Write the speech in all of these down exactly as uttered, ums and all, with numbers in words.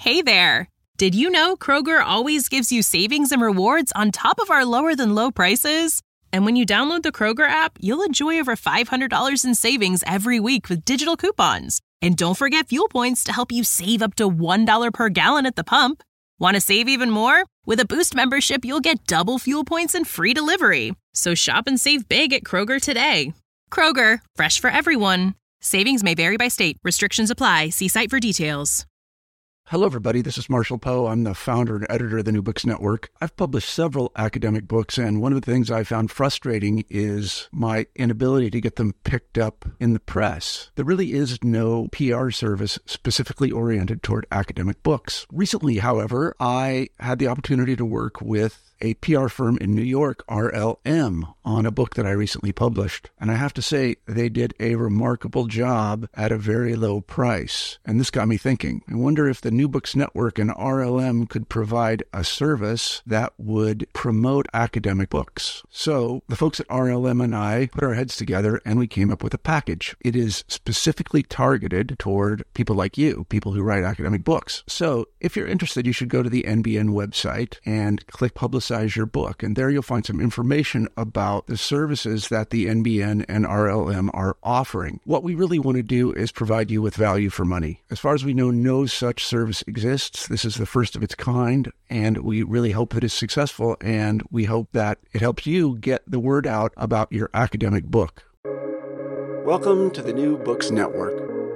Hey there! Did you know Kroger always gives you savings and rewards on top of our lower-than-low prices? And when you download the Kroger app, you'll enjoy over five hundred dollars in savings every week with digital coupons. And don't forget fuel points to help you save up to one dollar per gallon at the pump. Want to save even more? With a Boost membership, you'll get double fuel points and free delivery. So shop and save big at Kroger today. Kroger, fresh for everyone. Savings may vary by state. Restrictions apply. See site for details. Hello, everybody. This is Marshall Poe. I'm the founder and editor of the New Books Network. I've published several academic books, and one of the things I found frustrating is my inability to get them picked up in the press. There really is no P R service specifically oriented toward academic books. Recently, however, I had the opportunity to work with a P R firm in New York, R L M, on a book that I recently published. And I have to say, they did a remarkable job at a very low price. And this got me thinking. I wonder if the New Books Network and R L M could provide a service that would promote academic books. So the folks at R L M and I put our heads together and we came up with a package. It is specifically targeted toward people like you, people who write academic books. So if you're interested, you should go to the N B N website and click Publicize your book. And there you'll find some information about the services that the N B N and R L M are offering. What we really want to do is provide you with value for money. As far as we know, no such service exists. This is the first of its kind, and we really hope that it's successful, and we hope that it helps you get the word out about your academic book. Welcome to the New Books Network.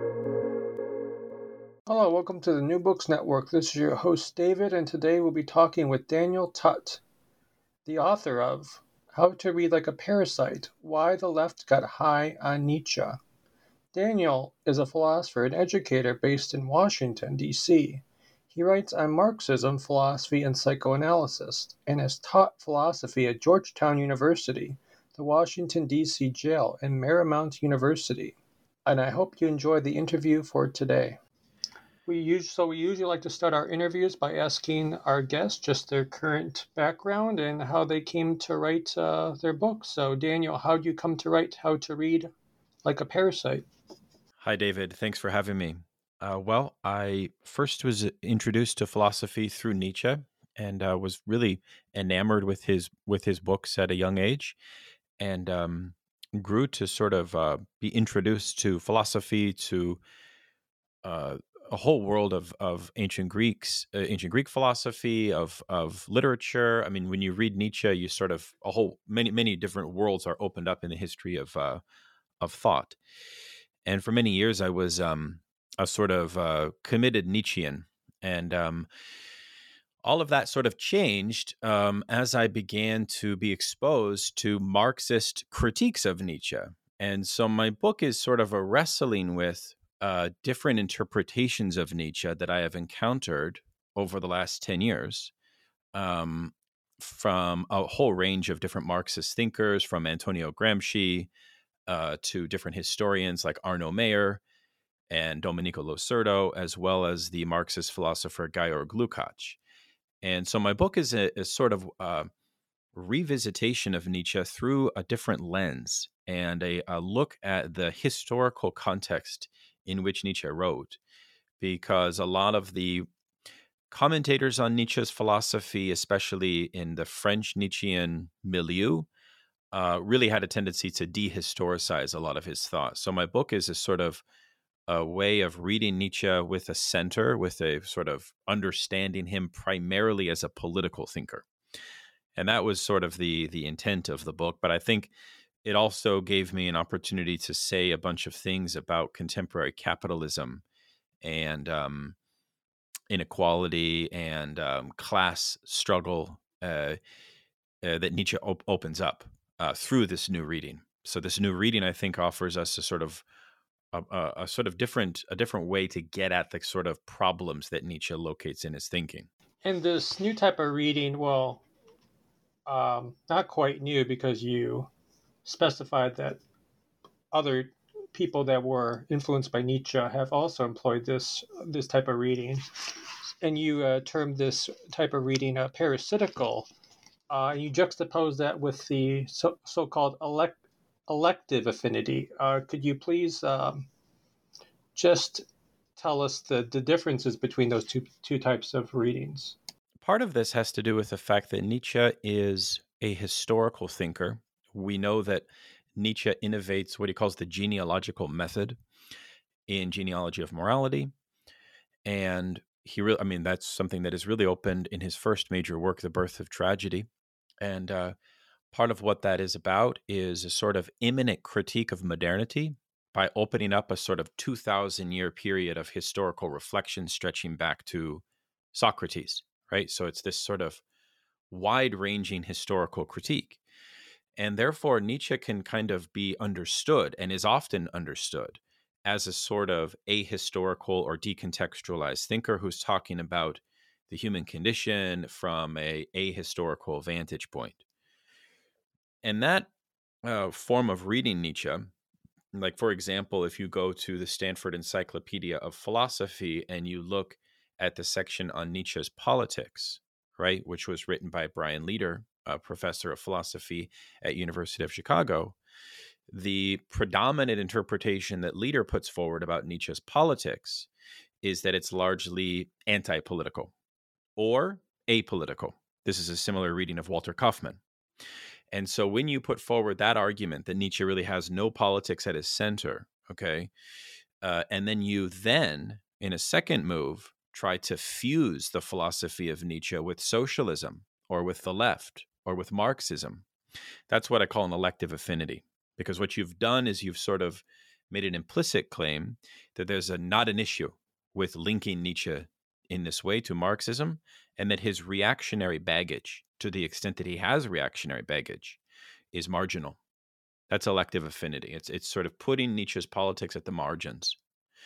Hello, welcome to the New Books Network. This is your host, David, and today we'll be talking with Daniel Tutt, the author of How to Read Like a Parasite, Why the Left Got High on Nietzsche. Daniel is a philosopher and educator based in Washington, D C He writes on Marxism, philosophy, and psychoanalysis, and has taught philosophy at Georgetown University, the Washington, D C jail, and Marymount University. And I hope you enjoyed the interview for today. We usually, so we usually like to start our interviews by asking our guests just their current background and how they came to write uh, their books. So, Daniel, how did you come to write How to Read Like a Parasite? Hi, David. Thanks for having me. Uh, well, I first was introduced to philosophy through Nietzsche and uh, was really enamored with his with his books at a young age, and um, grew to sort of uh, be introduced to philosophy, to uh, a whole world of of ancient Greeks, uh, ancient Greek philosophy, of of literature. I mean, when you read Nietzsche, you sort of a whole many many different worlds are opened up in the history of uh, of thought. And for many years, I was um, a sort of uh, committed Nietzschean, and um, all of that sort of changed um, as I began to be exposed to Marxist critiques of Nietzsche. And so my book is sort of a wrestling with Uh, different interpretations of Nietzsche that I have encountered over the last ten years, um, from a whole range of different Marxist thinkers, from Antonio Gramsci uh, to different historians like Arno Mayer and Domenico Losurdo, as well as the Marxist philosopher Georg Lukács. And so my book is a, is sort of a revisitation of Nietzsche through a different lens and a, a look at the historical context in which Nietzsche wrote, because a lot of the commentators on Nietzsche's philosophy, especially in the French Nietzschean milieu, uh, really had a tendency to dehistoricize a lot of his thoughts. So my book is a sort of a way of reading Nietzsche with a center, with a sort of understanding him primarily as a political thinker. And that was sort of the the intent of the book. But I think it also gave me an opportunity to say a bunch of things about contemporary capitalism and um, inequality and um, class struggle uh, uh, that Nietzsche op- opens up uh, through this new reading. So this new reading, I think, offers us a sort of a, a, a sort of different a different way to get at the sort of problems that Nietzsche locates in his thinking. And this new type of reading, well, um, not quite new, because you specified that other people that were influenced by Nietzsche have also employed this this type of reading, and you uh, termed this type of reading uh, parasitical. Uh, and you juxtapose that with the so, so-called elect, elective affinity. Uh, could you please um, just tell us the, the differences between those two two types of readings? Part of this has to do with the fact that Nietzsche is a historical thinker. We know that Nietzsche innovates what he calls the genealogical method in Genealogy of Morality. And he really, I mean, that's something that is really opened in his first major work, The Birth of Tragedy. And uh, part of what that is about is a sort of imminent critique of modernity by opening up a sort of two thousand year period of historical reflection stretching back to Socrates, right? So it's this sort of wide-ranging historical critique. And therefore, Nietzsche can kind of be understood, and is often understood, as a sort of ahistorical or decontextualized thinker who's talking about the human condition from a ahistorical vantage point. And that uh, form of reading Nietzsche, like, for example, if you go to the Stanford Encyclopedia of Philosophy and you look at the section on Nietzsche's politics, right, which was written by Brian Leader, a professor of philosophy at University of Chicago, the predominant interpretation that Leader puts forward about Nietzsche's politics is that it's largely anti-political or apolitical. This is a similar reading of Walter Kaufmann. And so when you put forward that argument that Nietzsche really has no politics at his center, okay, uh, and then you then, in a second move, try to fuse the philosophy of Nietzsche with socialism or with the left or with Marxism, that's what I call an elective affinity. Because what you've done is you've sort of made an implicit claim that there's a not an issue with linking Nietzsche in this way to Marxism, and that his reactionary baggage, to the extent that he has reactionary baggage, is marginal. That's elective affinity. It's it's sort of putting Nietzsche's politics at the margins.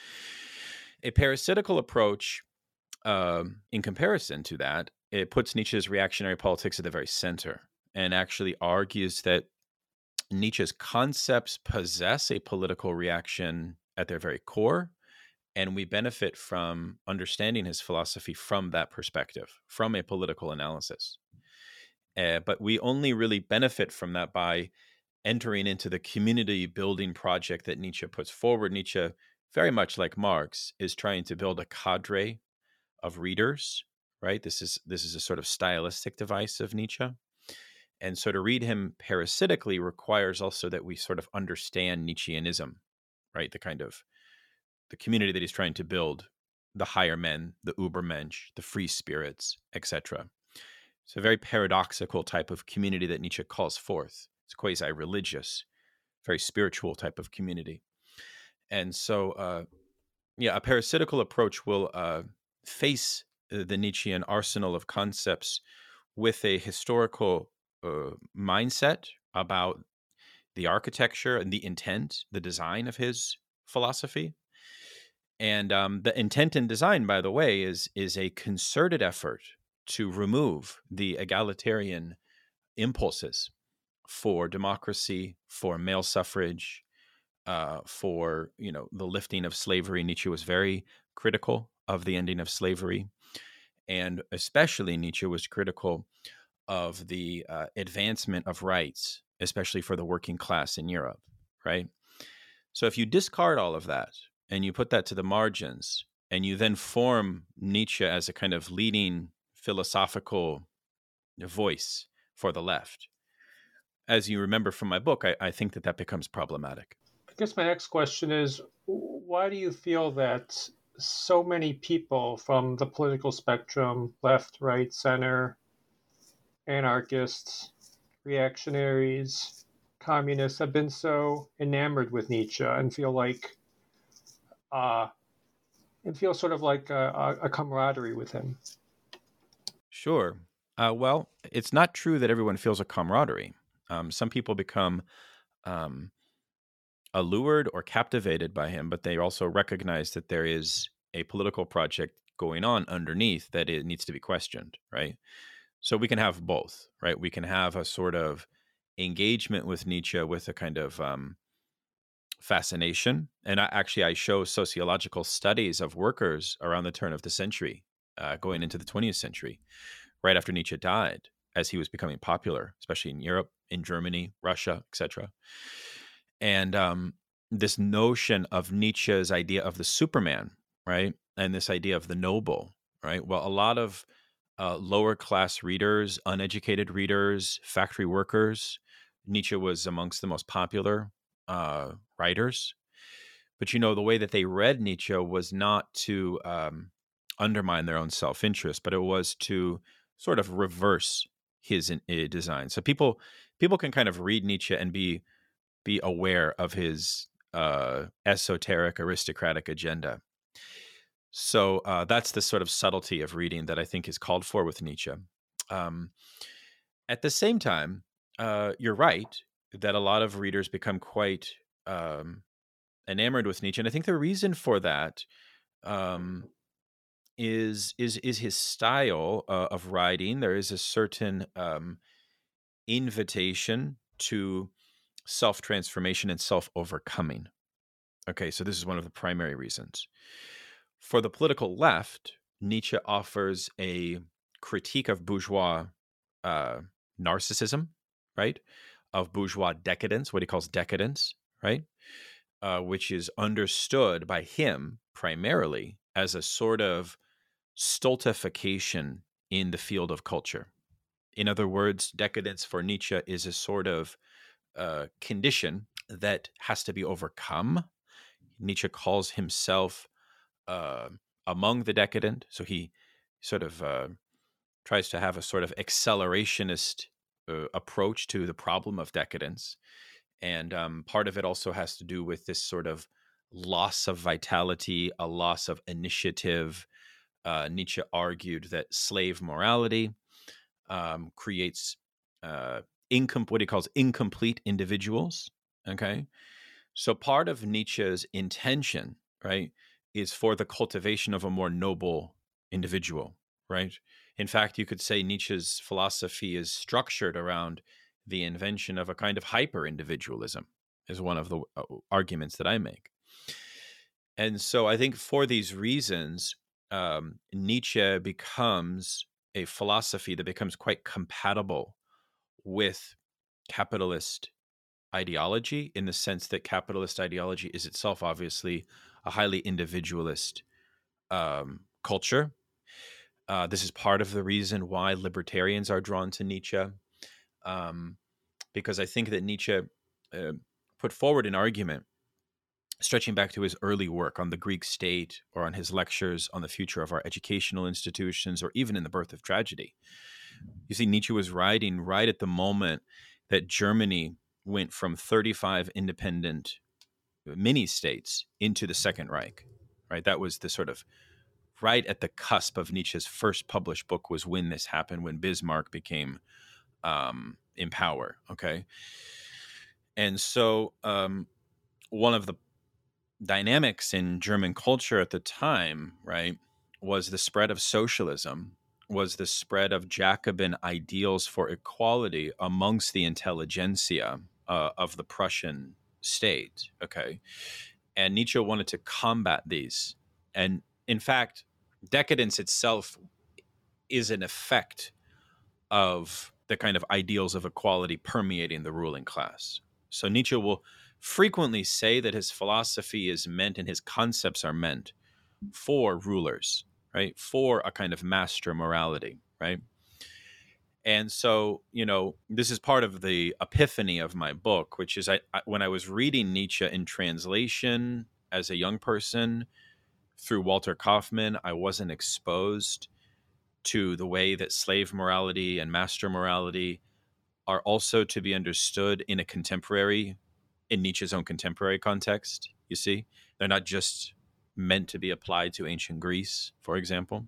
A parasitical approach, um, in comparison to that, it puts Nietzsche's reactionary politics at the very center and actually argues that Nietzsche's concepts possess a political reaction at their very core, and we benefit from understanding his philosophy from that perspective, from a political analysis. Uh, but we only really benefit from that by entering into the community building project that Nietzsche puts forward. Nietzsche, very much like Marx, is trying to build a cadre of readers, right? This is this is a sort of stylistic device of Nietzsche. And so to read him parasitically requires also that we sort of understand Nietzscheanism, right? The kind of the community that he's trying to build, the higher men, the Übermensch, the free spirits, et cetera. It's a very paradoxical type of community that Nietzsche calls forth. It's quasi-religious, very spiritual type of community. And so, uh, yeah, a parasitical approach will uh, face the Nietzschean arsenal of concepts with a historical uh, mindset about the architecture and the intent, the design of his philosophy. And um, the intent and design, by the way, is is a concerted effort to remove the egalitarian impulses for democracy, for male suffrage, uh, for you know the lifting of slavery. Nietzsche was very critical of the ending of slavery, and especially Nietzsche was critical of the uh, advancement of rights, especially for the working class in Europe, right? So if you discard all of that and you put that to the margins, and you then form Nietzsche as a kind of leading philosophical voice for the left, as you remember from my book, I, I think that that becomes problematic. I guess my next question is, why do you feel that so many people from the political spectrum, left, right, center, anarchists, reactionaries, communists, have been so enamored with Nietzsche and feel like, uh, and feel sort of like a, a camaraderie with him? Sure. Uh, well, it's not true that everyone feels a camaraderie. Um, some people become um, allured or captivated by him, but they also recognize that there is a political project going on underneath that it needs to be questioned, right? So we can have both, right? We can have a sort of engagement with Nietzsche with a kind of um, fascination. And I, actually, I show sociological studies of workers around the turn of the century, uh, going into the twentieth century, right after Nietzsche died, as he was becoming popular, especially in Europe, in Germany, Russia, et cetera. And um, this notion of Nietzsche's idea of the Superman, right? And this idea of the noble, right? Well, a lot of uh, lower class readers, uneducated readers, factory workers, Nietzsche was amongst the most popular uh, writers. But, you know, the way that they read Nietzsche was not to um, undermine their own self-interest, but it was to sort of reverse his in, uh, design. So people people can kind of read Nietzsche and be be aware of his uh, esoteric aristocratic agenda. So uh, that's the sort of subtlety of reading that I think is called for with Nietzsche. Um, at the same time, uh, you're right that a lot of readers become quite um, enamored with Nietzsche, and I think the reason for that um, is is is his style uh, of writing. There is a certain um, invitation to self-transformation and self-overcoming. Okay, so this is one of the primary reasons. For the political left, Nietzsche offers a critique of bourgeois uh, narcissism, right? Of bourgeois decadence, what he calls decadence, right? Uh, which is understood by him primarily as a sort of stultification in the field of culture. In other words, decadence for Nietzsche is a sort of uh, condition that has to be overcome. Nietzsche calls himself uh, among the decadent, so he sort of uh, tries to have a sort of accelerationist uh, approach to the problem of decadence. And um, part of it also has to do with this sort of loss of vitality, a loss of initiative. Uh, Nietzsche argued that slave morality um, creates uh, incom- what he calls incomplete individuals. Okay. So part of Nietzsche's intention, right, is for the cultivation of a more noble individual, right? In fact, you could say Nietzsche's philosophy is structured around the invention of a kind of hyper-individualism, is one of the uh, arguments that I make. And so I think for these reasons, um, Nietzsche becomes a philosophy that becomes quite compatible with capitalist ideology, in the sense that capitalist ideology is itself obviously a highly individualist um, culture. Uh, this is part of the reason why libertarians are drawn to Nietzsche, um, because I think that Nietzsche uh, put forward an argument stretching back to his early work on the Greek state, or on his lectures on the future of our educational institutions, or even in The Birth of Tragedy. You see, Nietzsche was writing right at the moment that Germany went from thirty-five independent mini states into the Second Reich, right? That was the sort of right at the cusp of Nietzsche's first published book, was when this happened, when Bismarck became um, in power, okay? And so um, one of the dynamics in German culture at the time, right, was the spread of socialism, was the spread of Jacobin ideals for equality amongst the intelligentsia uh, of the Prussian state, okay? And Nietzsche wanted to combat these. And in fact, decadence itself is an effect of the kind of ideals of equality permeating the ruling class. So Nietzsche will frequently say that his philosophy is meant, and his concepts are meant for rulers, right? For a kind of master morality, right? And so, you know, this is part of the epiphany of my book, which is I, I when I was reading Nietzsche in translation as a young person through Walter Kaufmann, I wasn't exposed to the way that slave morality and master morality are also to be understood in a contemporary, in Nietzsche's own contemporary context. You see, they're not just meant to be applied to ancient Greece, for example.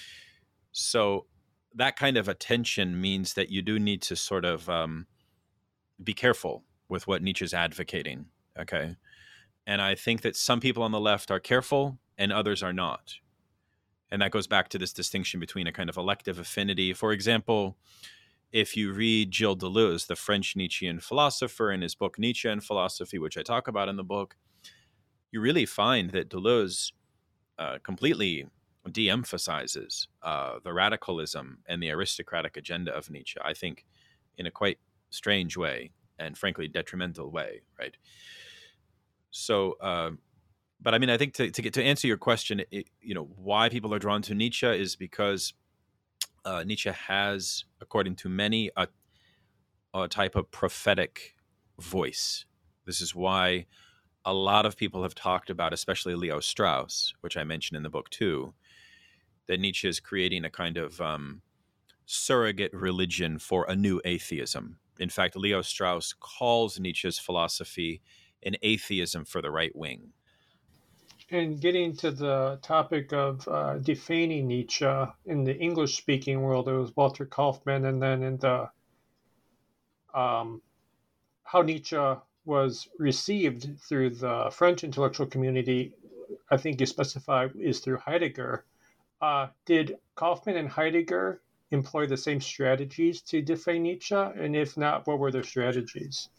So that kind of attention means that you do need to sort of um, be careful with what Nietzsche's advocating, okay? And I think that some people on the left are careful and others are not. And that goes back to this distinction between a kind of elective affinity. For example, if you read Gilles Deleuze, the French Nietzschean philosopher, in his book Nietzsche and Philosophy, which I talk about in the book, you really find that Deleuze uh, completely de-emphasizes uh, the radicalism and the aristocratic agenda of Nietzsche, I think, in a quite strange way and frankly detrimental way, right? So uh, but I mean, I think to, to get to answer your question, it, you know, why people are drawn to Nietzsche is because uh, Nietzsche has, according to many, a, a type of prophetic voice. This is why a lot of people have talked about, especially Leo Strauss, which I mentioned in the book too, that Nietzsche is creating a kind of um, surrogate religion for a new atheism. In fact, Leo Strauss calls Nietzsche's philosophy an atheism for the right wing. And getting to the topic of uh, defaning Nietzsche in the English-speaking world, it was Walter Kaufmann, and then in the um, how Nietzsche was received through the French intellectual community, I think you specify is through Heidegger. Uh, did Kaufmann and Heidegger employ the same strategies to defame Nietzsche? And if not, what were their strategies?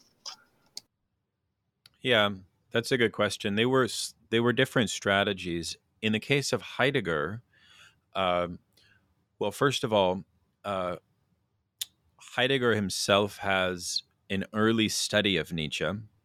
Yeah, that's a good question. They were they were different strategies. In the case of Heidegger, uh, well, first of all, uh, Heidegger himself has an early study of Nietzsche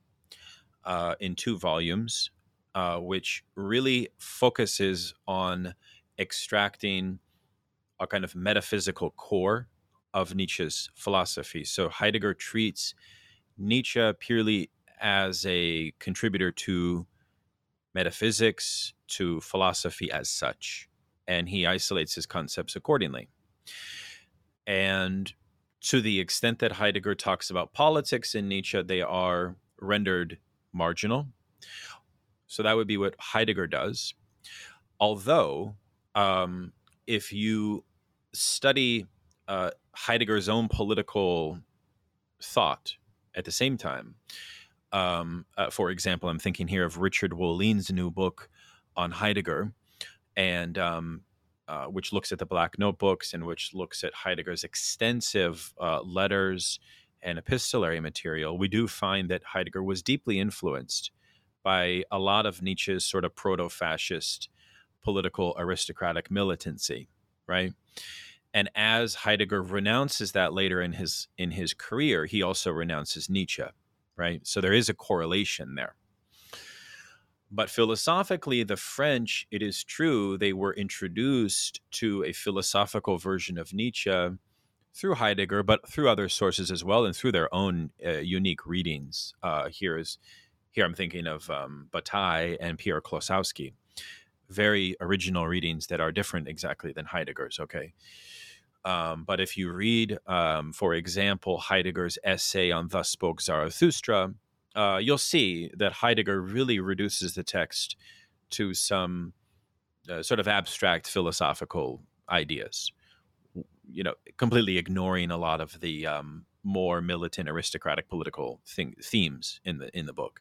uh, in two volumes, uh, which really focuses on extracting a kind of metaphysical core of Nietzsche's philosophy. So Heidegger treats Nietzsche purely as a contributor to metaphysics, to philosophy as such, and he isolates his concepts accordingly. And to the extent that Heidegger talks about politics in Nietzsche, they are rendered marginal. So that would be what Heidegger does. Although, um, if you study uh, Heidegger's own political thought at the same time, um, uh, for example, I'm thinking here of Richard Wollean's new book on Heidegger, and um, uh, which looks at the Black Notebooks and which looks at Heidegger's extensive uh, letters and epistolary material. We do find that Heidegger was deeply influenced by a lot of Nietzsche's sort of proto-fascist political aristocratic militancy, right? And as Heidegger renounces that later in his in his career, he also renounces Nietzsche, right? So there is a correlation there. But philosophically, the French, it is true, they were introduced to a philosophical version of Nietzsche through Heidegger, but through other sources as well, and through their own uh, unique readings. Uh, here is here I'm thinking of um, Bataille and Pierre Klossowski. Very original readings that are different exactly than Heidegger's, okay? Um, but if you read, um, for example, Heidegger's essay on Thus Spoke Zarathustra, uh, you'll see that Heidegger really reduces the text to some uh, sort of abstract philosophical ideas, you know, completely ignoring a lot of the um, more militant aristocratic political thing, themes in the in the book.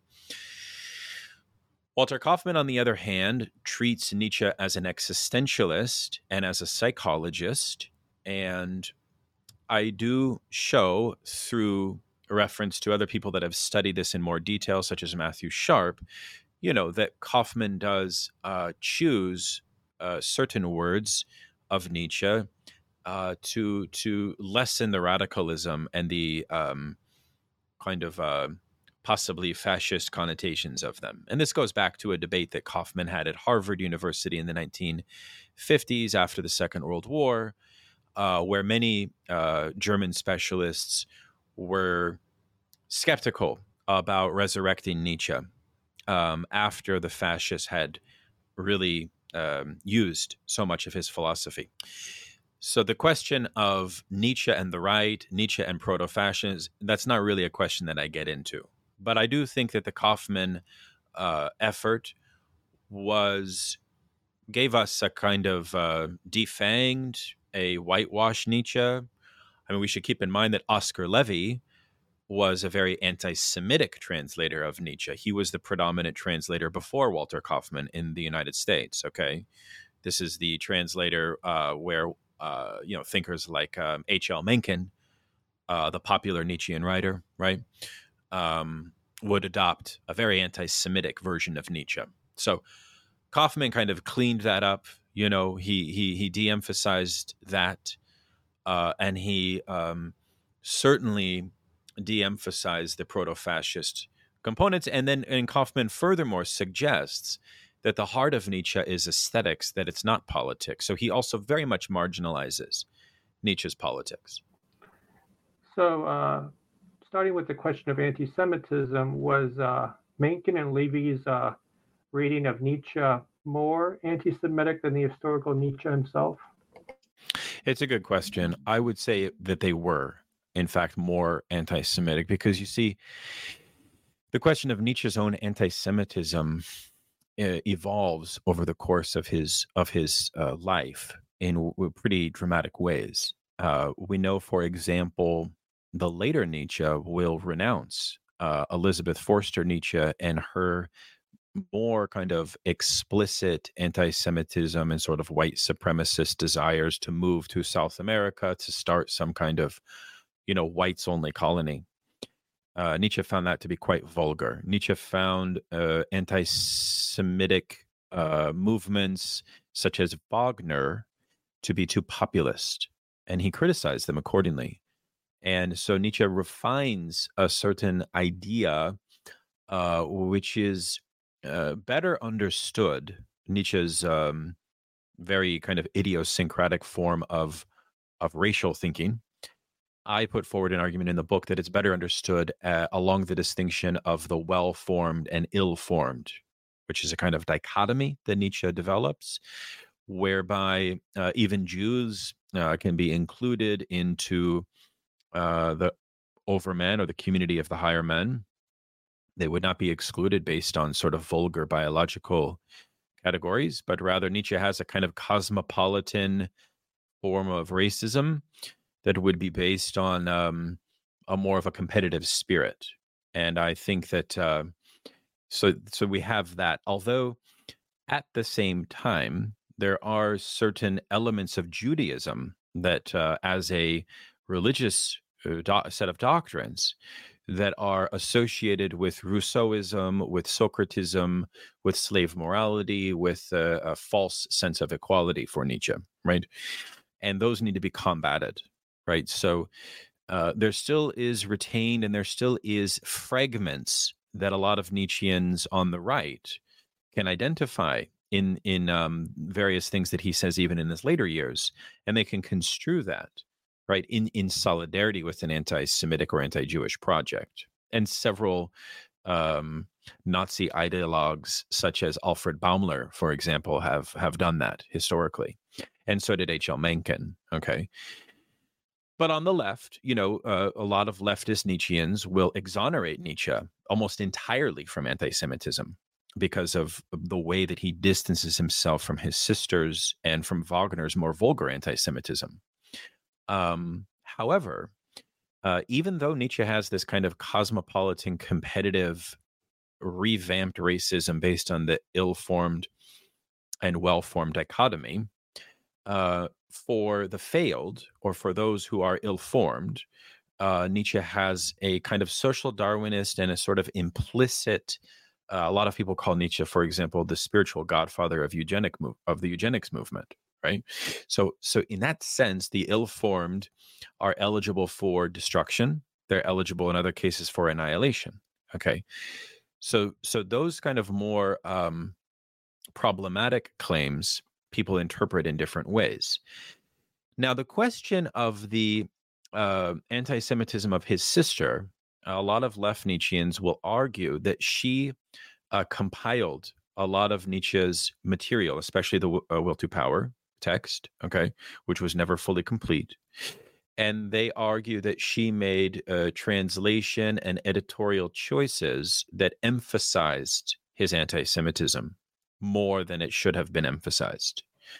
Walter Kaufmann, on the other hand, treats Nietzsche as an existentialist and as a psychologist. And I do show through a reference to other people that have studied this in more detail, such as Matthew Sharp, you know, that Kaufmann does uh, choose uh, certain words of Nietzsche uh, to to lessen the radicalism and the um, kind of uh, possibly fascist connotations of them. And this goes back to a debate that Kaufmann had at Harvard University in the nineteen fifties after the Second World War, uh, where many uh, German specialists were skeptical about resurrecting Nietzsche um, after the fascists had really um, used so much of his philosophy. So the question of Nietzsche and the right, Nietzsche and proto-fascism, that's not really a question that I get into. But I do think that the Kaufmann uh, effort was gave us a kind of uh, defanged, a whitewashed Nietzsche. I mean, we should keep in mind that Oscar Levy was a very anti-Semitic translator of Nietzsche. He was the predominant translator before Walter Kaufmann in the United States, okay? This is the translator uh, where, uh, you know, thinkers like um, H L Mencken, uh, the popular Nietzschean writer, right, um, would adopt a very anti-Semitic version of Nietzsche. So Kaufmann kind of cleaned that up. You know, he he he de-emphasized that, uh, and he um, certainly de-emphasized the proto-fascist components. And then and Kaufmann furthermore suggests that the heart of Nietzsche is aesthetics, that it's not politics. So he also very much marginalizes Nietzsche's politics. So, uh, starting with the question of anti-Semitism, was uh, Mencken and Levy's uh, reading of Nietzsche more anti-Semitic than the historical Nietzsche himself? It's a good question. I would say that they were, in fact, more anti-Semitic, because you see, the question of Nietzsche's own anti-Semitism uh, evolves over the course of his of his uh, life in w- pretty dramatic ways. Uh, we know, for example, the later Nietzsche will renounce uh, Elizabeth Forster Nietzsche and her more kind of explicit anti-Semitism and sort of white supremacist desires to move to South America to start some kind of, you know, whites only colony. Uh, Nietzsche found that to be quite vulgar. Nietzsche found uh, anti-Semitic uh, movements such as Wagner to be too populist, and he criticized them accordingly. And so Nietzsche refines a certain idea, uh, which is uh, better understood, Nietzsche's um, very kind of idiosyncratic form of of racial thinking. I put forward an argument in the book that it's better understood uh, along the distinction of the well-formed and ill-formed, which is a kind of dichotomy that Nietzsche develops, whereby uh, even Jews uh, can be included into uh, the overmen or the community of the higher men. They would not be excluded based on sort of vulgar biological categories, but rather Nietzsche has a kind of cosmopolitan form of racism that would be based on um, a more of a competitive spirit. And I think that, uh, so so we have that. Although at the same time, there are certain elements of Judaism that uh, as a religious uh, do- set of doctrines that are associated with Rousseauism, with Socratism, with slave morality, with uh, a false sense of equality for Nietzsche, right? And those need to be combated. Right. So uh, there still is retained and there still is fragments that a lot of Nietzscheans on the right can identify in in um, various things that he says, even in his later years. And they can construe that, right, in, in solidarity with an anti-Semitic or anti-Jewish project. And several um, Nazi ideologues, such as Alfred Baumler, for example, have have done that historically. And so did H L Mencken. OK. But on the left, you know, uh, a lot of leftist Nietzscheans will exonerate Nietzsche almost entirely from anti-Semitism because of the way that he distances himself from his sisters and from Wagner's more vulgar anti-Semitism. Um, however, uh, even though Nietzsche has this kind of cosmopolitan, competitive, revamped racism based on the ill-formed and well-formed dichotomy, uh, for the failed, or for those who are ill-formed, uh, Nietzsche has a kind of social Darwinist and a sort of implicit. Uh, a lot of people call Nietzsche, for example, the spiritual godfather of eugenic move, of the eugenics movement, right? So, so in that sense, the ill-formed are eligible for destruction. They're eligible in other cases for annihilation. Okay, so so those kind of more um, problematic claims people interpret in different ways. Now, the question of the uh, anti-Semitism of his sister, a lot of left Nietzscheans will argue that she uh, compiled a lot of Nietzsche's material, especially the uh, Will to Power text, okay, which was never fully complete. And they argue that she made uh, translation and editorial choices that emphasized his anti-Semitism more than it should have been emphasized.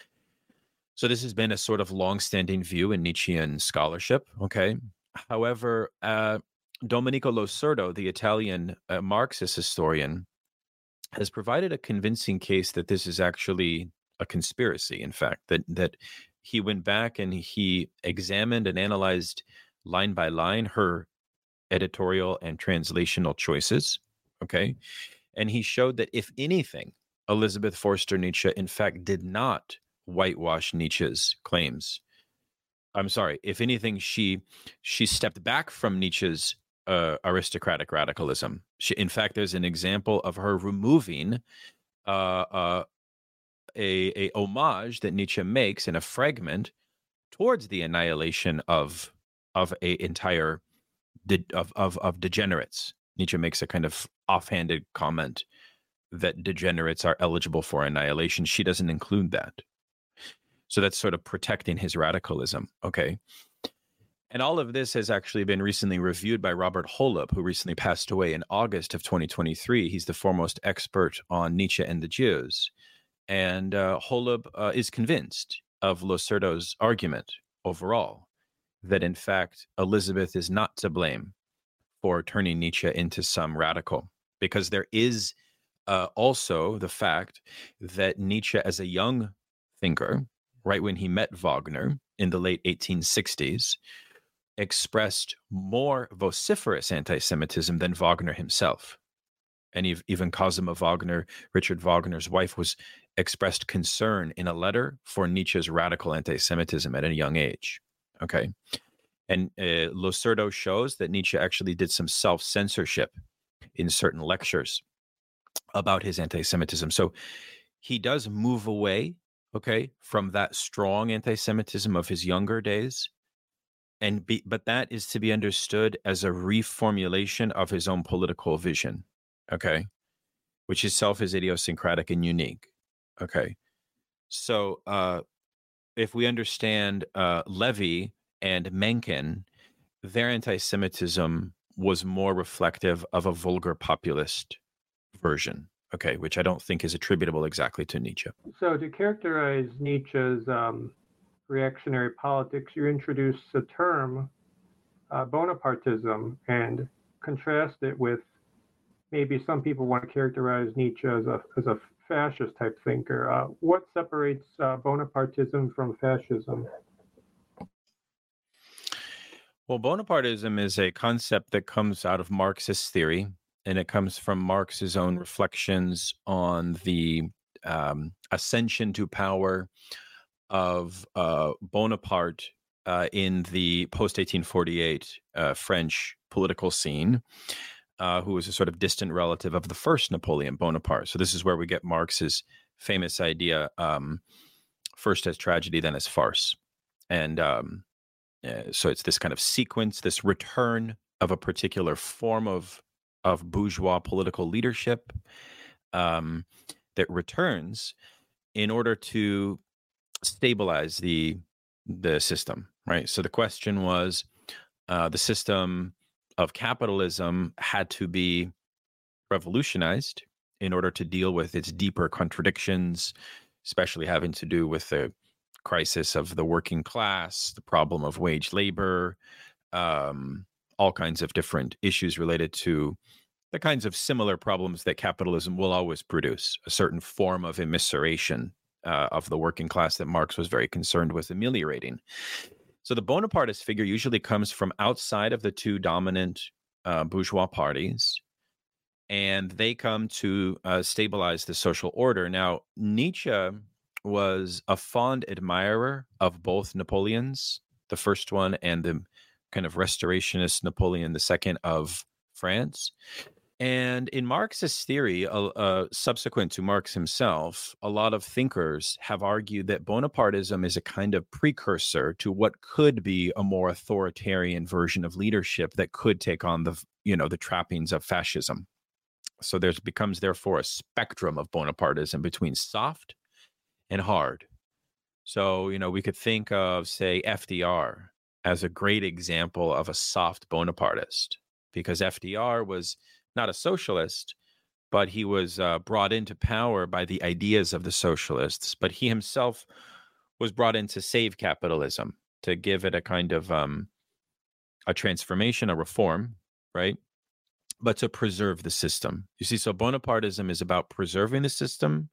So this has been a sort of long-standing view in Nietzschean scholarship, okay? However, uh, Domenico Losurdo, the Italian uh, Marxist historian, has provided a convincing case that this is actually a conspiracy, in fact, that that he went back and he examined and analyzed line by line her editorial and translational choices, okay? And he showed that, if anything, Elizabeth Forster Nietzsche, in fact, did not whitewash Nietzsche's claims. I'm sorry, if anything, she she stepped back from Nietzsche's uh, aristocratic radicalism. She, in fact, there's an example of her removing uh, uh, a, a homage that Nietzsche makes in a fragment towards the annihilation of of a entire de- of, of of degenerates. Nietzsche makes a kind of offhanded comment that degenerates are eligible for annihilation. She doesn't include that. So that's sort of protecting his radicalism. Okay. And all of this has actually been recently reviewed by Robert Holub, who recently passed away in August of twenty twenty-three. He's the foremost expert on Nietzsche and the Jews. And uh, Holub uh, is convinced of Losurdo's argument overall, that in fact, Elizabeth is not to blame for turning Nietzsche into some radical, because there is uh, also the fact that Nietzsche, as a young thinker, right when he met Wagner in the late eighteen sixties, expressed more vociferous anti-Semitism than Wagner himself. And even Cosima Wagner, Richard Wagner's wife, was expressed concern in a letter for Nietzsche's radical anti-Semitism at a young age. Okay. And uh, Losurdo shows that Nietzsche actually did some self-censorship in certain lectures about his anti-Semitism. So he does move away, okay, from that strong anti-Semitism of his younger days. And be, but that is to be understood as a reformulation of his own political vision, okay, which itself is idiosyncratic and unique, okay. So uh, if we understand uh, Levy and Mencken, their anti-Semitism was more reflective of a vulgar populist version, okay, which I don't think is attributable exactly to Nietzsche. So to characterize Nietzsche's um, reactionary politics, you introduce the term uh, Bonapartism and contrast it with maybe some people want to characterize Nietzsche as a as a fascist type thinker. Uh, what separates uh, Bonapartism from fascism? Well, Bonapartism is a concept that comes out of Marxist theory, and it comes from Marx's own reflections on the um, ascension to power of uh, Bonaparte uh, in the post eighteen forty-eight uh, French political scene, uh, who was a sort of distant relative of the first Napoleon Bonaparte. So this is where we get Marx's famous idea, um, first as tragedy, then as farce. And um, uh, so it's this kind of sequence, this return of a particular form of, of bourgeois political leadership um, that returns in order to stabilize the the system, right? So the question was, uh, the system of capitalism had to be revolutionized in order to deal with its deeper contradictions, especially having to do with the crisis of the working class, the problem of wage labor, um, all kinds of different issues related to the kinds of similar problems that capitalism will always produce, a certain form of immiseration Uh, of the working class that Marx was very concerned with ameliorating. So the Bonapartist figure usually comes from outside of the two dominant uh, bourgeois parties, and they come to uh, stabilize the social order. Now, Nietzsche was a fond admirer of both Napoleons, the first one, and the kind of restorationist Napoleon the Second of France. And in Marxist theory, uh, uh, subsequent to Marx himself, a lot of thinkers have argued that Bonapartism is a kind of precursor to what could be a more authoritarian version of leadership that could take on the, you know, the trappings of fascism. So there becomes, therefore, a spectrum of Bonapartism between soft and hard. So, you know, we could think of, say, F D R as a great example of a soft Bonapartist, because F D R was not a socialist, but he was uh, brought into power by the ideas of the socialists. But he himself was brought in to save capitalism, to give it a kind of um, a transformation, a reform, right? But to preserve the system. You see, so Bonapartism is about preserving the system.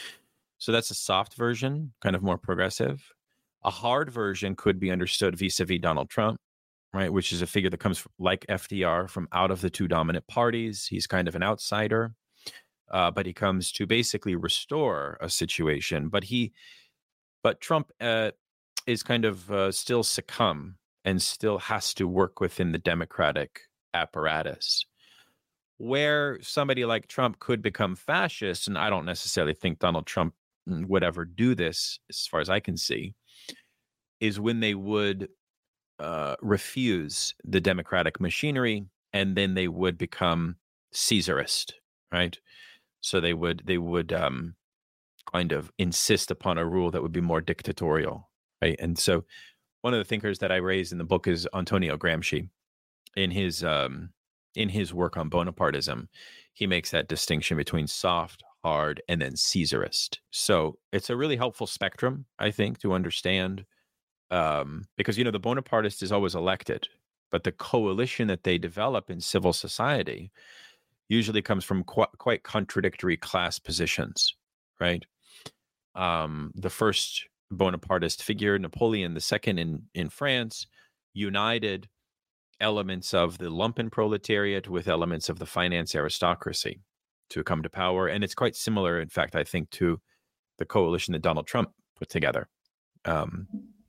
So that's a soft version, kind of more progressive. A hard version could be understood vis-a-vis Donald Trump, right, which is a figure that comes from, like F D R, from out of the two dominant parties. He's kind of an outsider, uh, but he comes to basically restore a situation. But he, but Trump uh, is kind of uh, still succumb and still has to work within the democratic apparatus. where somebody like Trump could become fascist, and I don't necessarily think Donald Trump would ever do this, as far as I can see, is when they would uh, refuse the democratic machinery, and then they would become Caesarist, right? So they would they would um, kind of insist upon a rule that would be more dictatorial, right? And so one of the thinkers that I raised in the book is Antonio Gramsci. In his um, in his work on Bonapartism, he makes that distinction between soft, hard, and then Caesarist. So it's a really helpful spectrum, I think, to understand, um, because, you know, the Bonapartist is always elected, but the coalition that they develop in civil society usually comes from qu- quite contradictory class positions, right? Um, the first Bonapartist figure, Napoleon the Second in, in France, united elements of the lumpen proletariat with elements of the finance aristocracy to come to power. And it's quite similar, in fact, I think, to the coalition that Donald Trump put together. Um,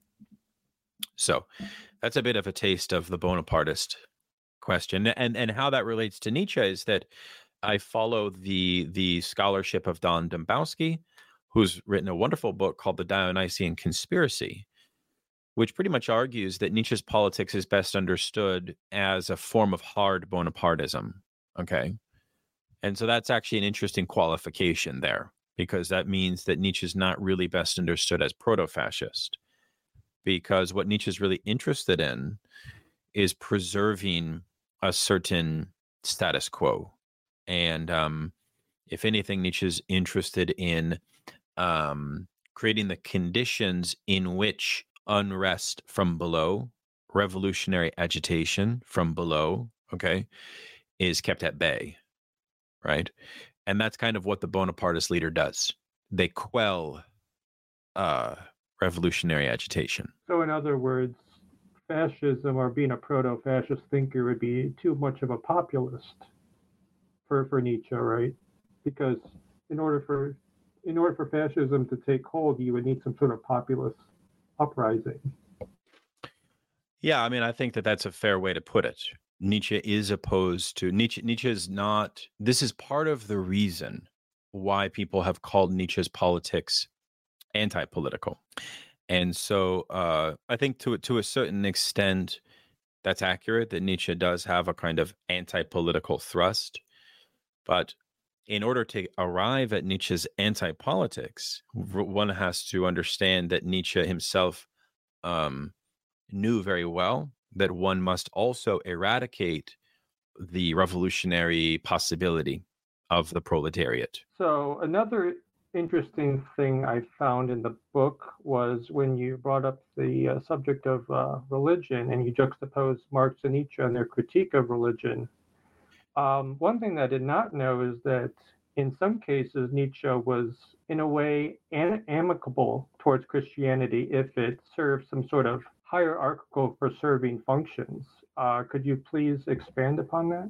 so that's a bit of a taste of the Bonapartist question. And and how that relates to Nietzsche is that I follow the the scholarship of Don Dombowski, who's written a wonderful book called The Dionysian Conspiracy, which pretty much argues that Nietzsche's politics is best understood as a form of hard Bonapartism. Okay. And so that's actually an interesting qualification there, because that means that Nietzsche is not really best understood as proto-fascist, because what Nietzsche is really interested in is preserving a certain status quo. And um, if anything, Nietzsche is interested in um, creating the conditions in which unrest from below, revolutionary agitation from below, okay, is kept at bay, right? And that's kind of what the Bonapartist leader does. They quell uh, revolutionary agitation. So in other words, fascism, or being a proto-fascist thinker, would be too much of a populist for, for Nietzsche, right? Because in order for in order for fascism to take hold, you would need some sort of populist uprising. Yeah, I mean, I think that that's a fair way to put it. Nietzsche is opposed to Nietzsche. Nietzsche is not. This is part of the reason why people have called Nietzsche's politics anti-political, and so uh, I think to to a certain extent that's accurate. That Nietzsche does have a kind of anti-political thrust, but in order to arrive at Nietzsche's anti-politics, one has to understand that Nietzsche himself um, knew very well that one must also eradicate the revolutionary possibility of the proletariat. So another interesting thing I found in the book was when you brought up the uh, subject of uh, religion, and you juxtaposed Marx and Nietzsche and their critique of religion. Um, one thing that I did not know is that in some cases Nietzsche was, in a way, an- amicable towards Christianity if it served some sort of hierarchical preserving functions. Uh, could you please expand upon that?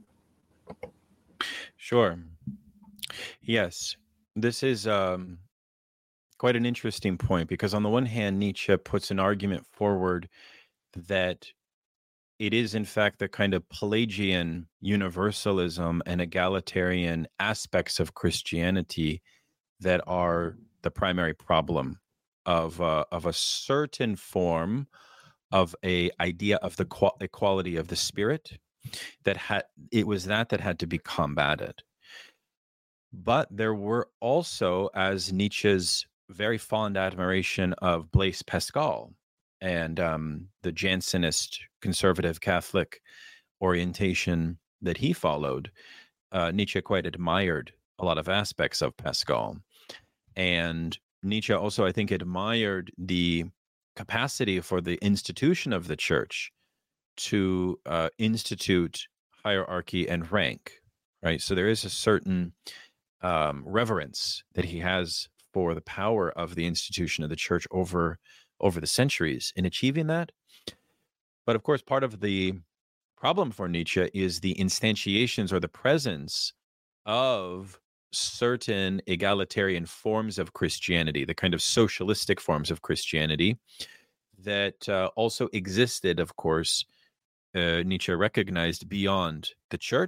Sure. Yes, this is um, quite an interesting point, because on the one hand, Nietzsche puts an argument forward that it is, in fact, the kind of Pelagian universalism and egalitarian aspects of Christianity that are the primary problem of uh, of a certain form of a idea of the qual- equality of the spirit. That had it was that that had to be combated. But there were also, as Nietzsche's very fond admiration of Blaise Pascal and um, the Jansenist conservative Catholic orientation that he followed, uh, Nietzsche quite admired a lot of aspects of Pascal. And Nietzsche also, I think, admired the capacity for the institution of the church to uh, institute hierarchy and rank, right? So there is a certain um, reverence that he has for the power of the institution of the church over over the centuries in achieving that. But of course, part of the problem for Nietzsche is the instantiations or the presence of certain egalitarian forms of Christianity, the kind of socialistic forms of Christianity that uh, also existed, of course, uh, Nietzsche recognized beyond the church,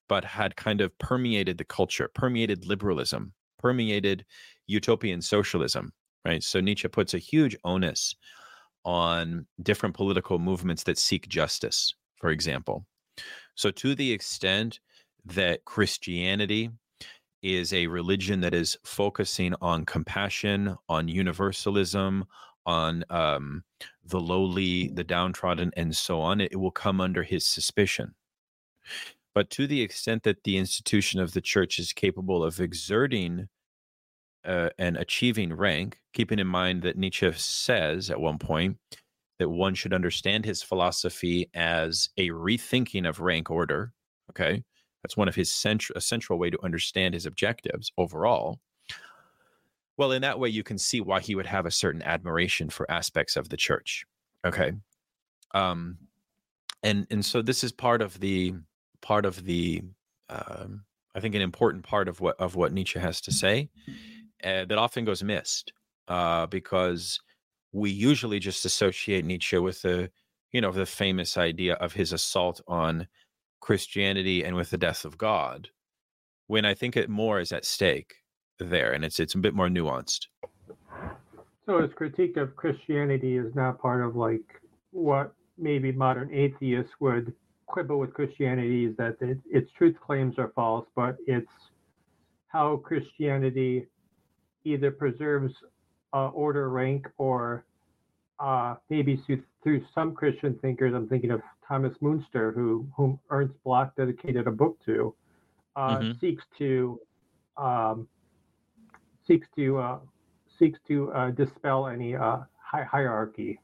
but had kind of permeated the culture, permeated liberalism, permeated utopian socialism, right? So Nietzsche puts a huge onus on different political movements that seek justice, for example. So to the extent that Christianity is a religion that is focusing on compassion, on universalism, on um, the lowly, the downtrodden, and so on, it, it will come under his suspicion. But to the extent that the institution of the church is capable of exerting uh, and achieving rank, keeping in mind that Nietzsche says at one point that one should understand his philosophy as a rethinking of rank order, okay? That's one of his central, a central way to understand his objectives overall. Well, in that way, you can see why he would have a certain admiration for aspects of the church, okay? Um, and and so this is part of the part of the um, I think an important part of what of what Nietzsche has to say uh, that often goes missed uh, because we usually just associate Nietzsche with the you know the famous idea of his assault on Christianity and with the death of God, when I think it more is at stake there, and it's it's a bit more nuanced. So his critique of Christianity is not part of like what maybe modern atheists would quibble with Christianity, is that it, its truth claims are false, but it's how Christianity either preserves uh, order, rank, or uh, maybe through, through some Christian thinkers, I'm thinking of Thomas Münster, who whom Ernst Bloch dedicated a book to, uh, mm-hmm. seeks to um, seeks to uh, seeks to uh, dispel any uh, hi- hierarchy.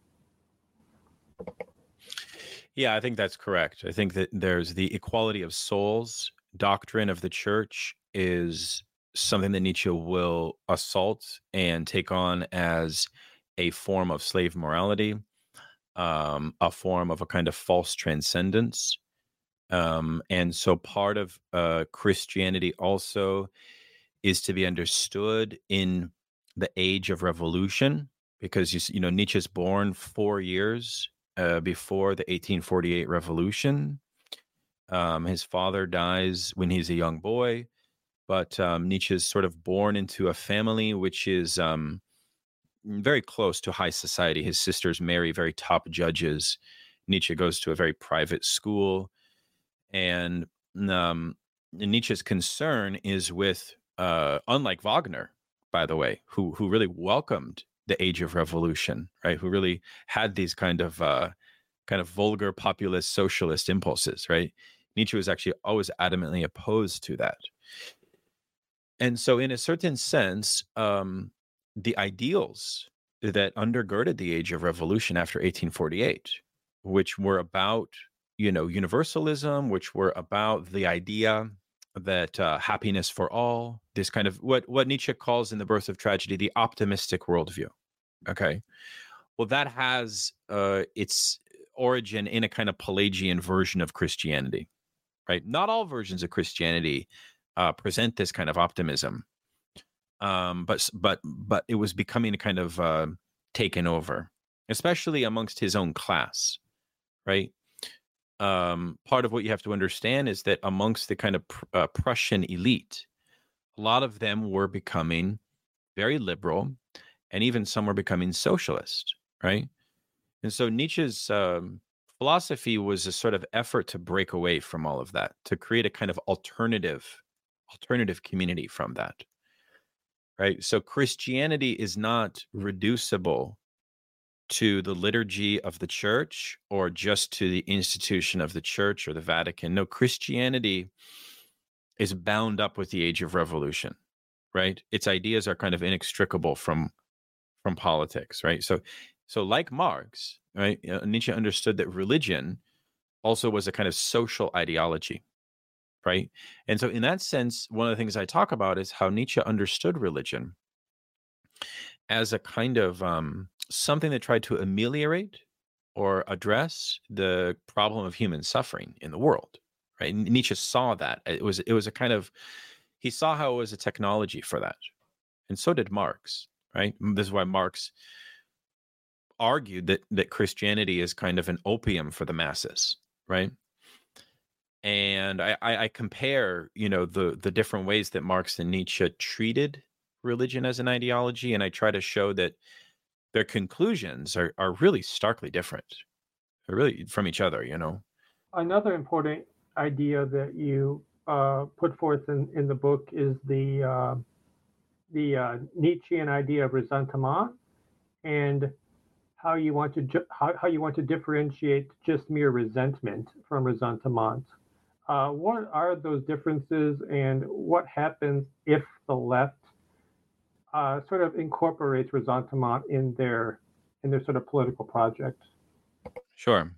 Yeah, I think that's correct. I think that there's the equality of souls doctrine of the church is something that Nietzsche will assault and take on as a form of slave morality, um, a form of a kind of false transcendence. Um, and so part of uh, Christianity also is to be understood in the age of revolution, because you, you know Nietzsche's born four years uh, before the eighteen forty-eight revolution. Um, his father dies when he's a young boy, but um, Nietzsche is sort of born into a family which is um, very close to high society. His sisters marry very top judges. Nietzsche goes to a very private school, and um, Nietzsche's concern is with, uh, unlike Wagner, by the way, who who really welcomed the age of revolution, right? Who really had these kind of uh, kind of vulgar populist socialist impulses, right? Nietzsche was actually always adamantly opposed to that. And so in a certain sense, um, the ideals that undergirded the age of revolution after eighteen forty-eight, which were about, you know, universalism, which were about the idea that uh, happiness for all, this kind of what, what Nietzsche calls in The Birth of Tragedy, the optimistic worldview. Okay. Well, that has uh, its origin in a kind of Pelagian version of Christianity, right? Not all versions of Christianity uh, present this kind of optimism, um, but but but it was becoming a kind of uh, taken over, especially amongst his own class, right? Um, part of what you have to understand is that amongst the kind of uh, Prussian elite, a lot of them were becoming very liberal, and even some were becoming socialist, right? And so Nietzsche's um, philosophy was a sort of effort to break away from all of that, to create a kind of alternative, alternative community from that, right? So Christianity is not reducible to the liturgy of the church or just to the institution of the church or the Vatican. No, Christianity is bound up with the age of revolution, right? Its ideas are kind of inextricable from from politics, right? So, so like Marx, right? Uh, Nietzsche understood that religion also was a kind of social ideology, right? And so, in that sense, one of the things I talk about is how Nietzsche understood religion as a kind of um, something that tried to ameliorate or address the problem of human suffering in the world, right? And Nietzsche saw that it was it was a kind of he saw how it was a technology for that, and so did Marx, right? This is why Marx argued that that Christianity is kind of an opium for the masses, right? And I, I, I compare, you know, the the different ways that Marx and Nietzsche treated religion as an ideology, and I try to show that their conclusions are, are really starkly different, They're really from each other, you know. Another important idea that you uh, put forth in, in the book is the uh, the uh, Nietzschean idea of ressentiment and how you want to ju- how, how you want to differentiate just mere resentment from ressentiment. Uh, what are those differences, and what happens if the left uh, sort of incorporates ressentiment in their in their sort of political project? Sure.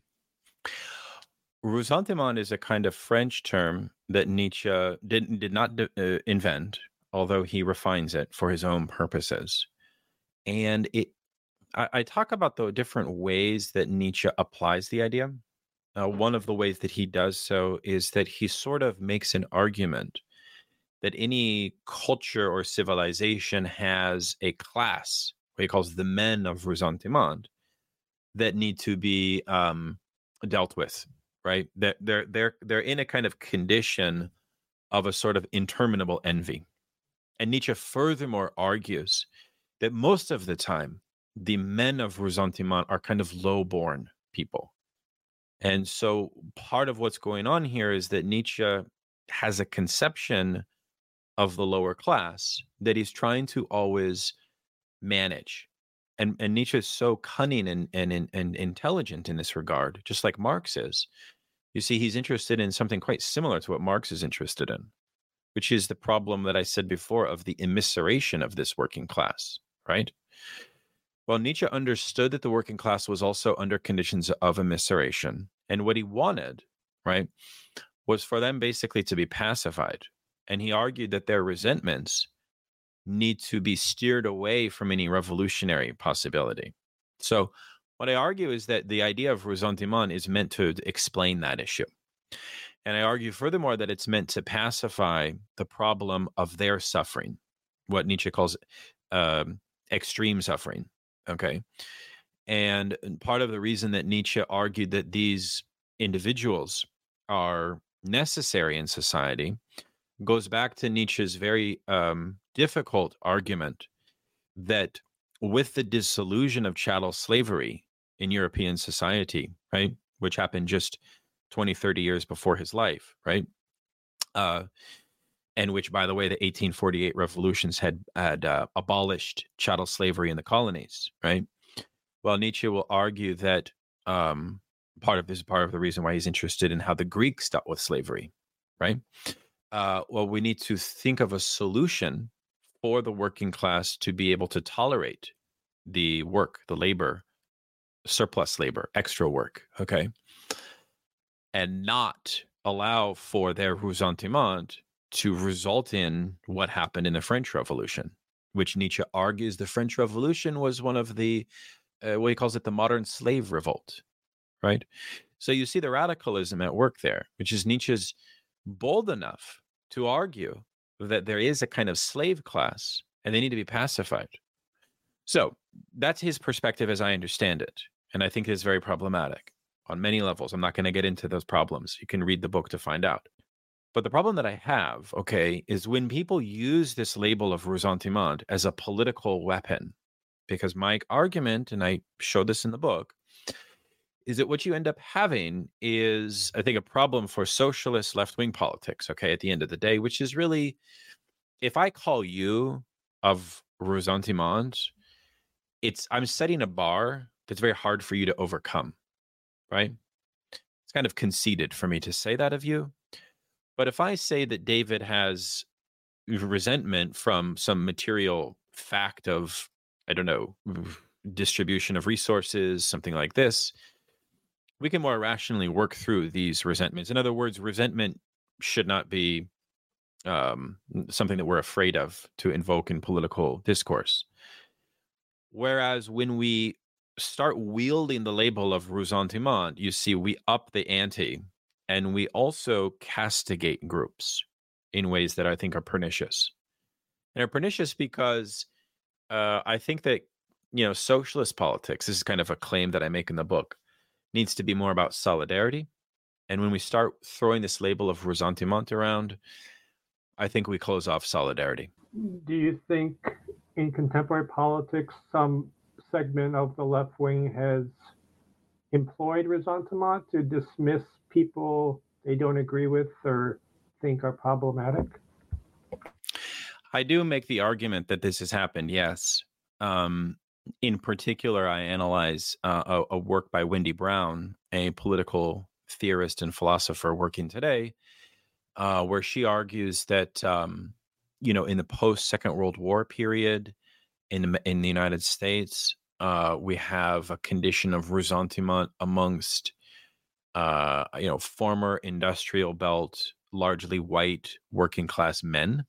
Ressentiment is a kind of French term that Nietzsche did, did not uh, invent, although he refines it for his own purposes. And it, I, I talk about the different ways that Nietzsche applies the idea. Uh, one of the ways that he does so is that he sort of makes an argument that any culture or civilization has a class, what he calls the men of ressentiment, that need to be um, dealt with, right? That they're they're they're in a kind of condition of a sort of interminable envy. And Nietzsche furthermore argues that most of the time, the men of ressentiment are kind of low-born people. And so part of what's going on here is that Nietzsche has a conception of the lower class that he's trying to always manage. And, and Nietzsche is so cunning and, and, and, and intelligent in this regard, just like Marx is. You see, he's interested in something quite similar to what Marx is interested in, which is the problem that I said before of the immiseration of this working class, right? Well, Nietzsche understood that the working class was also under conditions of immiseration. And what he wanted, right, was for them basically to be pacified. And he argued that their resentments need to be steered away from any revolutionary possibility. So what I argue is that the idea of ressentiment is meant to explain that issue. And I argue furthermore that it's meant to pacify the problem of their suffering, what Nietzsche calls um, extreme suffering, okay? And part of the reason that Nietzsche argued that these individuals are necessary in society goes back to Nietzsche's very um, difficult argument that with the dissolution of chattel slavery in European society, right, which happened just twenty, thirty years before his life, right, uh, and which, by the way, the eighteen forty-eight revolutions had, had uh, abolished chattel slavery in the colonies, right? Well, Nietzsche will argue that um, part of this is part of the reason why he's interested in how the Greeks dealt with slavery, right? Uh, well, we need to think of a solution for the working class to be able to tolerate the work, the labor, surplus labor, extra work, okay? And not allow for their ressentiment to result in what happened in the French Revolution, which Nietzsche argues the French Revolution was one of the, uh, what he calls it, the modern slave revolt, right? So you see the radicalism at work there, which is Nietzsche's bold enough to argue that there is a kind of slave class and they need to be pacified. So that's his perspective as I understand it. And I think it is very problematic on many levels. I'm not going to get into those problems. You can read the book to find out. But the problem that I have, okay, is when people use this label of ressentiment as a political weapon, because my argument, and I show this in the book, is that what you end up having is, I think, a problem for socialist left-wing politics, okay, at the end of the day, which is really, if I call you of ressentiment, it's, I'm setting a bar that's very hard for you to overcome, right? It's kind of conceited for me to say that of you. But if I say that David has resentment from some material fact of, I don't know, distribution of resources, something like this, we can more rationally work through these resentments. In other words, resentment should not be um, something that we're afraid of to invoke in political discourse. Whereas when we start wielding the label of ressentiment, you see we up the ante and we also castigate groups in ways that I think are pernicious. And are pernicious because uh, I think that, you know, socialist politics, this is kind of a claim that I make in the book, needs to be more about solidarity And when we start throwing this label of ressentiment around, I think we close off solidarity. Do you think in contemporary politics, some segment of the left wing has employed ressentiment to dismiss people they don't agree with or think are problematic? I do make the argument that this has happened, yes. Um, in particular, I analyze uh, a, a work by Wendy Brown, a political theorist and philosopher working today, uh, where she argues that, um, you know, in the post-Second World War period in, in the United States, uh, we have a condition of ressentiment amongst, uh, you know, former industrial belt, largely white working class men.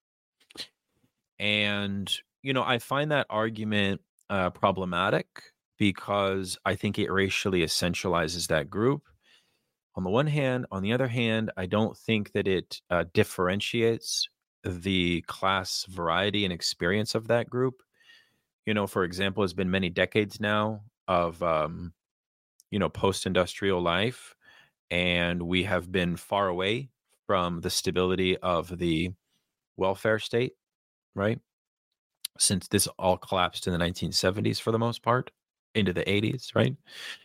And, you know, I find that argument uh, problematic because I think it racially essentializes that group. On the one hand, on the other hand, I don't think that it uh, differentiates the class variety and experience of that group. You know, for example, it's been many decades now of, um, you know, post-industrial life, and we have been far away from the stability of the welfare state, right? Since this all collapsed in the nineteen seventies for the most part, into the eighties, right?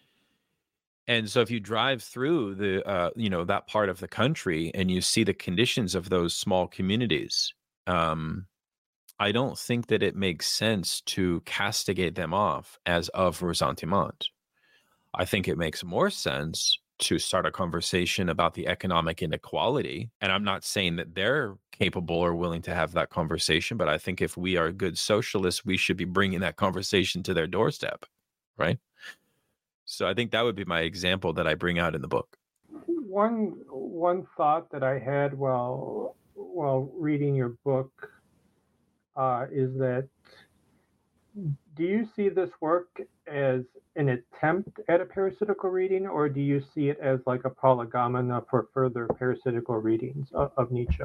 And so if you drive through the, uh, you know, that part of the country and you see the conditions of those small communities, um, I don't think that it makes sense to castigate them off as of ressentiment. I think it makes more sense to start a conversation about the economic inequality. And I'm not saying that they're capable or willing to have that conversation, but I think if we are good socialists, we should be bringing that conversation to their doorstep, right? So I think that would be my example that I bring out in the book. One one thought that I had while while reading your book uh, is that, do you see this work as an attempt at a parasitical reading, or do you see it as like a prolegomena for further parasitical readings of, of Nietzsche?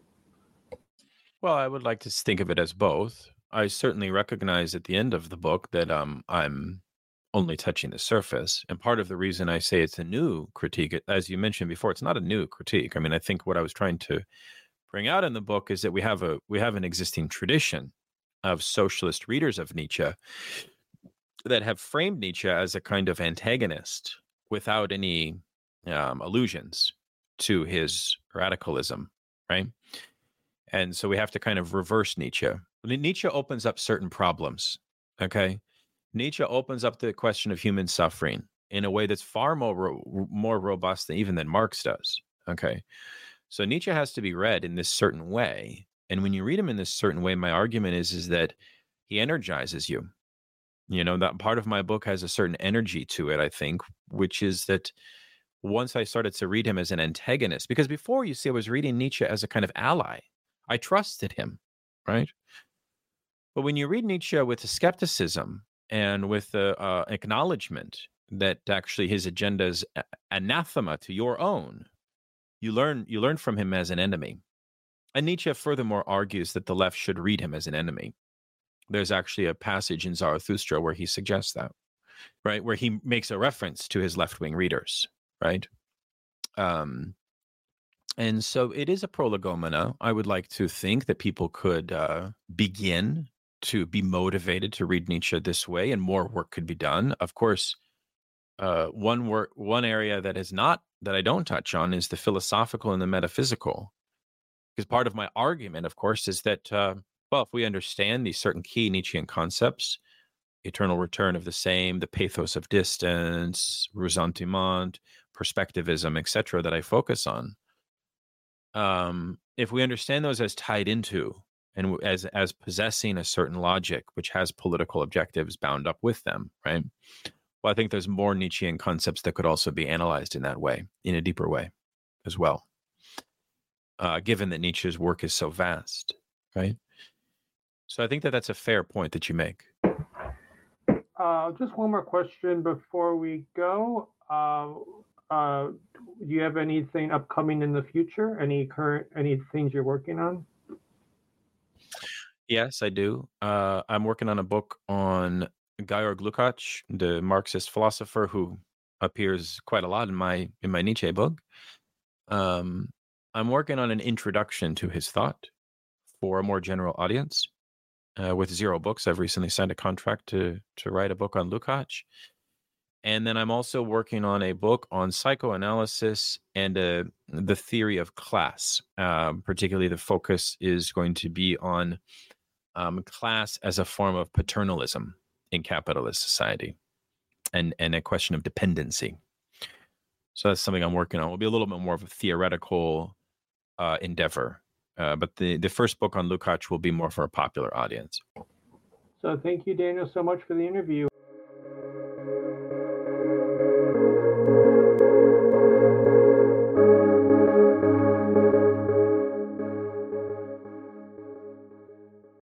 Well, I would like to think of it as both. I certainly recognize at the end of the book that um, I'm only touching the surface. And part of the reason I say it's a new critique, as you mentioned before, it's not a new critique. I mean, I think what I was trying to bring out in the book is that we have a we have an existing tradition of socialist readers of Nietzsche that have framed Nietzsche as a kind of antagonist without any um, allusions to his radicalism, right? And so we have to kind of reverse Nietzsche. Nietzsche opens up certain problems, okay? Nietzsche opens up the question of human suffering in a way that's far more ro- more robust than even than Marx does, okay? So Nietzsche has to be read in this certain way. And when you read him in this certain way, my argument is, is that he energizes you. You know, that part of my book has a certain energy to it, I think, which is that once I started to read him as an antagonist, because before, you see, I was reading Nietzsche as a kind of ally. I trusted him, right? But when you read Nietzsche with a skepticism and with the uh, acknowledgement that actually his agenda is anathema to your own, you learn you learn from him as an enemy. And Nietzsche furthermore argues that the left should read him as an enemy. There's actually a passage in Zarathustra where he suggests that, right? Where he makes a reference to his left-wing readers, right? Um, and so it is a prolegomena. I would like to think that people could uh, begin to be motivated to read Nietzsche this way, and more work could be done. Of course, uh, one work, one area that is not, that I don't touch on is the philosophical and the metaphysical. Because part of my argument, of course, is that, uh, well, if we understand these certain key Nietzschean concepts, eternal return of the same, the pathos of distance, ressentiment, perspectivism, et cetera, that I focus on, um, if we understand those as tied into and as as possessing a certain logic, which has political objectives bound up with them, right? Well, I think there's more Nietzschean concepts that could also be analyzed in that way, in a deeper way as well. Uh, given that Nietzsche's work is so vast, right? So I think that that's a fair point that you make. Uh, just one more question before we go. Uh, uh, do you have anything upcoming in the future? Any current, any things you're working on? Yes, I do. Uh, I'm working on a book on Georg Lukács, the Marxist philosopher who appears quite a lot in my in my Nietzsche book. Um, I'm working on an introduction to his thought for a more general audience. Uh, with Zero Books, I've recently signed a contract to to write a book on Lukács. And then I'm also working on a book on psychoanalysis and uh, the theory of class. Um, particularly, the focus is going to be on um, class as a form of paternalism in capitalist society, and and a question of dependency. So that's something I'm working on. It will be a little bit more of a theoretical uh, endeavor. Uh, but the, the first book on Lukács will be more for a popular audience. So thank you, Daniel, so much for the interview.